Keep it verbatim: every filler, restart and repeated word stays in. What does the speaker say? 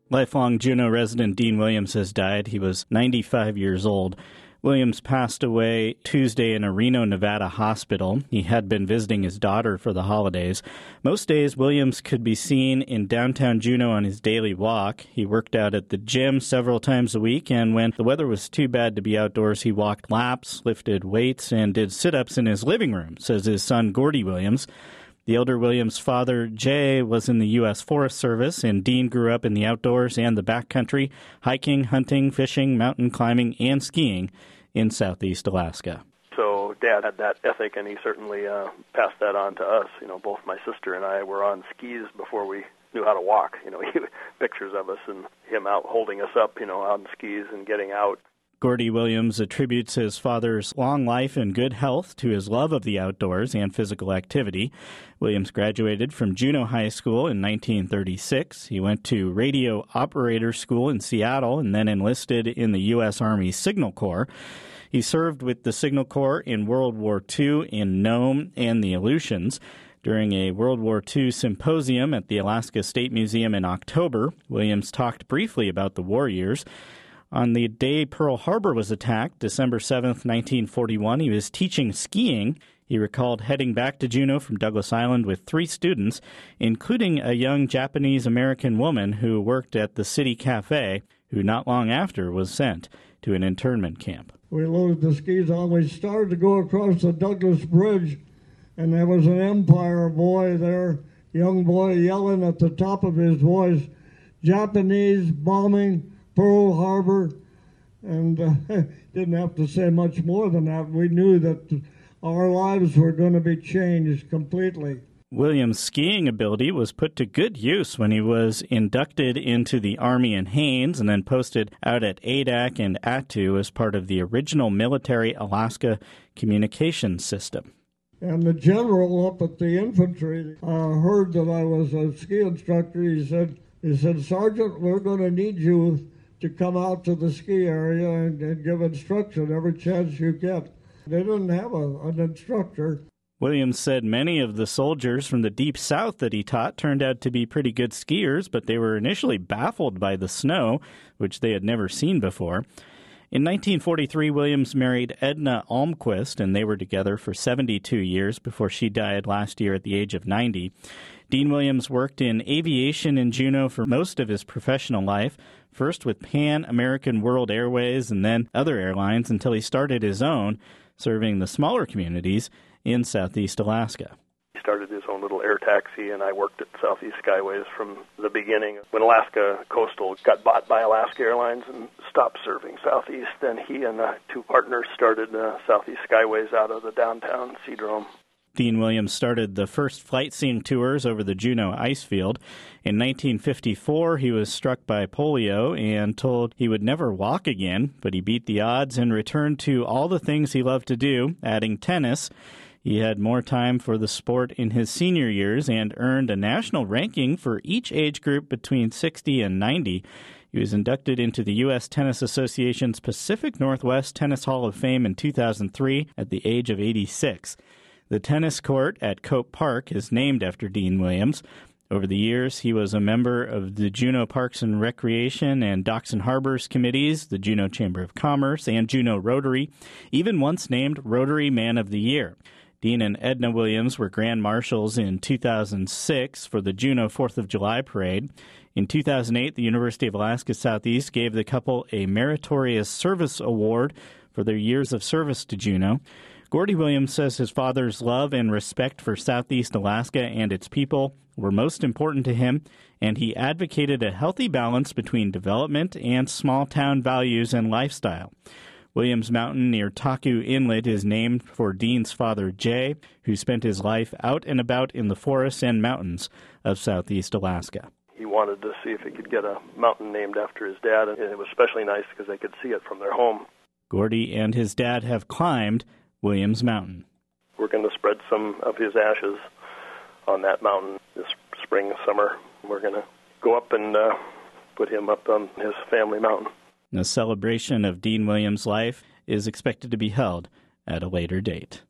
Lifelong Juneau resident Dean Williams has died. He was ninety-five years old. Williams passed away Tuesday in a Reno, Nevada hospital. He had been visiting his daughter for the holidays. Most days, Williams could be seen in downtown Juneau on his daily walk. He worked out at the gym several times a week, and when the weather was too bad to be outdoors, he walked laps, lifted weights, and did sit-ups in his living room, says his son, Gordie Williams. The elder Williams' father, Jay, was in the U S Forest Service, and Dean grew up in the outdoors and the backcountry, hiking, hunting, fishing, mountain climbing, and skiing in southeast Alaska. So Dad had that ethic, and he certainly uh, passed that on to us. You know, both my sister and I were on skis before we knew how to walk. You know, pictures of us and him out holding us up, you know, on skis and getting out. Gordie Williams attributes his father's long life and good health to his love of the outdoors and physical activity. Williams graduated from Juneau High School in nineteen thirty-six. He went to Radio Operator School in Seattle and then enlisted in the U S Army Signal Corps. He served with the Signal Corps in World War Two in Nome and the Aleutians. During a World War Two symposium at the Alaska State Museum in October, Williams talked briefly about the war years. On the day Pearl Harbor was attacked, December seventh, nineteen forty-one, he was teaching skiing. He recalled heading back to Juneau from Douglas Island with three students, including a young Japanese-American woman who worked at the City Cafe, who not long after was sent to an internment camp. We loaded the skis on. We started to go across the Douglas Bridge, and there was an Empire boy there, young boy yelling at the top of his voice, "Japanese bombing Pearl Harbor," and uh, didn't have to say much more than that. We knew that our lives were going to be changed completely. Williams' skiing ability was put to good use when he was inducted into the Army in Haines and then posted out at A D A C and Attu as part of the original military Alaska communications system. And the general up at the infantry uh, heard that I was a ski instructor. He said, he said, "Sergeant, we're going to need you to come out to the ski area and, and give instruction every chance you get." They didn't have a, an instructor. Williams said many of the soldiers from the Deep South that he taught turned out to be pretty good skiers, but they were initially baffled by the snow, which they had never seen before. In nineteen forty-three, Williams married Edna Almquist, and they were together for seventy-two years before she died last year at the age of ninety. Dean Williams worked in aviation in Juneau for most of his professional life, first with Pan American World Airways and then other airlines until he started his own, serving the smaller communities in southeast Alaska. He started his own little air taxi, and I worked at Southeast Skyways from the beginning. When Alaska Coastal got bought by Alaska Airlines and stopped serving Southeast, then he and uh, two partners started uh, Southeast Skyways out of the downtown Seadrome. Dean Williams started the first flight seeing tours over the Juneau ice field. In nineteen fifty-four, he was struck by polio and told he would never walk again, but he beat the odds and returned to all the things he loved to do, adding tennis. He had more time for the sport in his senior years and earned a national ranking for each age group between sixty and ninety. He was inducted into the U S Tennis Association's Pacific Northwest Tennis Hall of Fame in two thousand three at the age of eighty-six. The tennis court at Cope Park is named after Dean Williams. Over the years, he was a member of the Juneau Parks and Recreation and Docks and Harbors committees, the Juneau Chamber of Commerce, and Juneau Rotary, even once named Rotary Man of the Year. Dean and Edna Williams were Grand Marshals in two thousand six for the Juneau fourth of July Parade. In two thousand eight, the University of Alaska Southeast gave the couple a Meritorious Service Award for their years of service to Juneau. Gordie Williams says his father's love and respect for Southeast Alaska and its people were most important to him, and he advocated a healthy balance between development and small-town values and lifestyle. Williams Mountain near Taku Inlet is named for Dean's father, Jay, who spent his life out and about in the forests and mountains of Southeast Alaska. He wanted to see if he could get a mountain named after his dad, and it was especially nice because they could see it from their home. Gordie and his dad have climbed Williams Mountain. We're going to spread some of his ashes on that mountain this spring, summer. We're going to go up and uh, put him up on his family mountain. The celebration of Dean Williams' life is expected to be held at a later date.